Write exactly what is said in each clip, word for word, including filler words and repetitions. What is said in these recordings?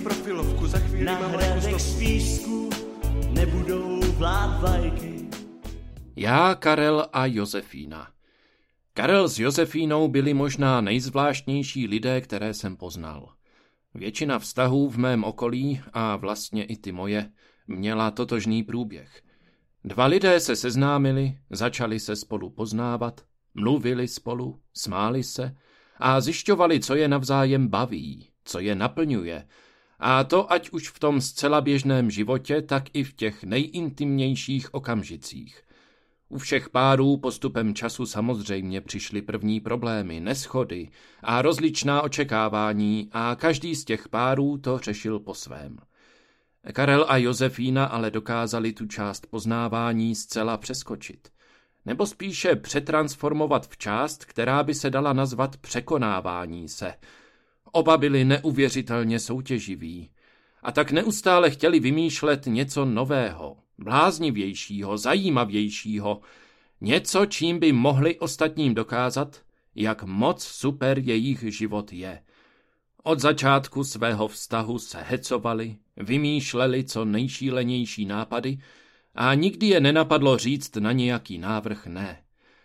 profilovku, za chvíli Na mám hradech z písku nebudou vlád vlajky. Já, Karel a Josefína. Karel s Josefínou byli možná nejzvláštnější lidé, které jsem poznal. Většina vztahů v mém okolí, a vlastně i ty moje, měla totožný průběh. Dva lidé se seznámili, začali se spolu poznávat, mluvili spolu, smáli se a zjišťovali, co je navzájem baví, co je naplňuje, a to ať už v tom zcela běžném životě, tak i v těch nejintimnějších okamžicích. U všech párů postupem času samozřejmě přišly první problémy, neshody a rozličná očekávání a každý z těch párů to řešil po svém. Karel a Josefína ale dokázali tu část poznávání zcela přeskočit, nebo spíše přetransformovat v část, která by se dala nazvat překonávání se. Oba byli neuvěřitelně soutěživí a tak neustále chtěli vymýšlet něco nového, bláznivějšího, zajímavějšího, něco, čím by mohli ostatním dokázat, jak moc super jejich život je. Od začátku svého vztahu se hecovali, vymýšleli co nejšílenější nápady a nikdy je nenapadlo říct na nějaký návrh ne.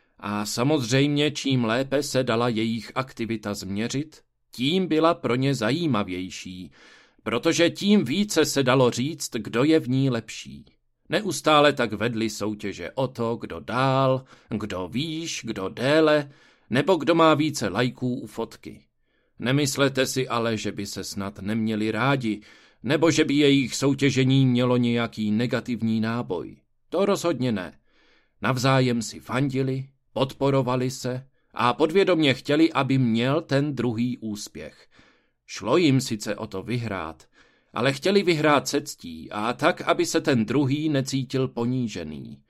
A samozřejmě čím lépe se dala jejich aktivita změřit, tím byla pro ně zajímavější, protože tím více se dalo říct, kdo je v ní lepší. Neustále tak vedli soutěže o to, kdo dál, kdo výš, kdo déle, nebo kdo má více lajků u fotky. Nemyslete si ale, že by se snad neměli rádi, nebo že by jejich soutěžení mělo nějaký negativní náboj. To rozhodně ne. Navzájem si fandili, podporovali se a podvědomě chtěli, aby měl ten druhý úspěch. Šlo jim sice o to vyhrát, ale chtěli vyhrát se ctí a tak, aby se ten druhý necítil ponížený.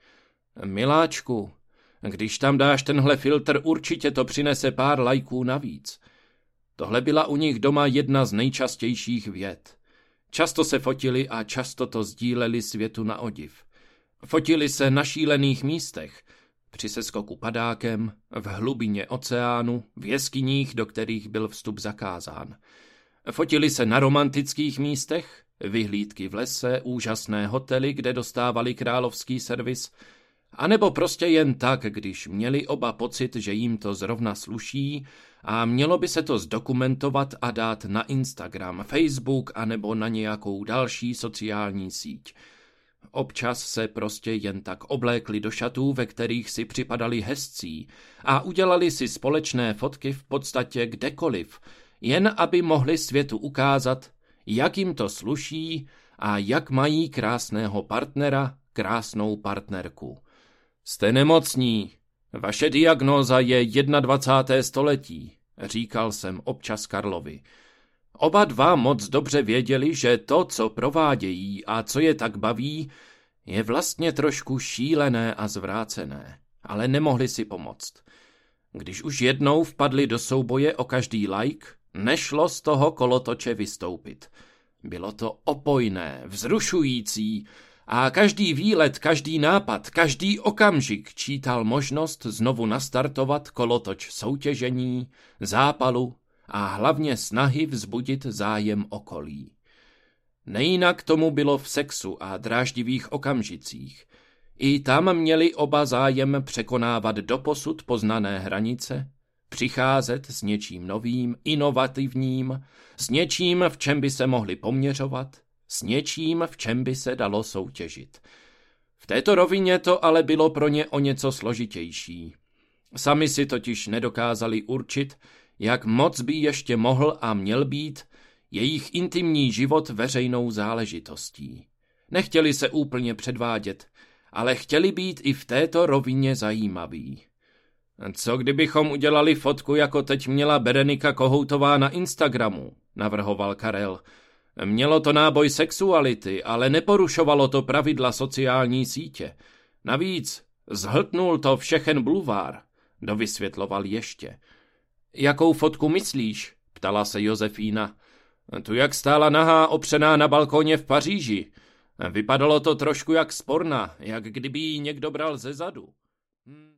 Miláčku, když tam dáš tenhle filtr, určitě to přinese pár lajků navíc. Tohle byla u nich doma jedna z nejčastějších vět. Často se fotili a často to sdíleli světu na odiv. Fotili se na šílených místech, při seskoku padákem, v hlubině oceánu, v jeskyních, do kterých byl vstup zakázán. Fotili se na romantických místech, vyhlídky v lese, úžasné hotely, kde dostávali královský servis, anebo prostě jen tak, když měli oba pocit, že jim to zrovna sluší a mělo by se to zdokumentovat a dát na Instagram, Facebook anebo na nějakou další sociální síť. Občas se prostě jen tak oblékli do šatů, ve kterých si připadali hezcí a udělali si společné fotky v podstatě kdekoliv, jen aby mohli světu ukázat, jak jim to sluší a jak mají krásného partnera, krásnou partnerku. Jste nemocní, vaše diagnóza je dvacátého prvního století, říkal jsem občas Karlovi. Oba dva moc dobře věděli, že to, co provádějí a co je tak baví, je vlastně trošku šílené a zvrácené, ale nemohli si pomoct. Když už jednou vpadli do souboje o každý like, nešlo z toho kolotoče vystoupit. Bylo to opojné, vzrušující a každý výlet, každý nápad, každý okamžik čítal možnost znovu nastartovat kolotoč soutěžení, zápalu a hlavně snahy vzbudit zájem okolí. Nejinak tomu bylo v sexu a dráždivých okamžicích. I tam měli oba zájem překonávat doposud poznané hranice, přicházet s něčím novým, inovativním, s něčím, v čem by se mohli poměřovat, s něčím, v čem by se dalo soutěžit. V této rovině to ale bylo pro ně o něco složitější. Sami si totiž nedokázali určit, jak moc by ještě mohl a měl být jejich intimní život veřejnou záležitostí. Nechtěli se úplně předvádět, ale chtěli být i v této rovině zajímaví. Co kdybychom udělali fotku, jako teď měla Berenika Kohoutová na Instagramu, navrhoval Karel. Mělo to náboj sexuality, ale neporušovalo to pravidla sociální sítě. Navíc zhltnul to všechen bulvár, dovysvětloval ještě. Jakou fotku myslíš? Ptala se Josefína. Tu, jak stála nahá opřená na balkóně v Paříži. Vypadalo to trošku jak z porna, jak kdyby ji někdo bral zezadu. Hmm.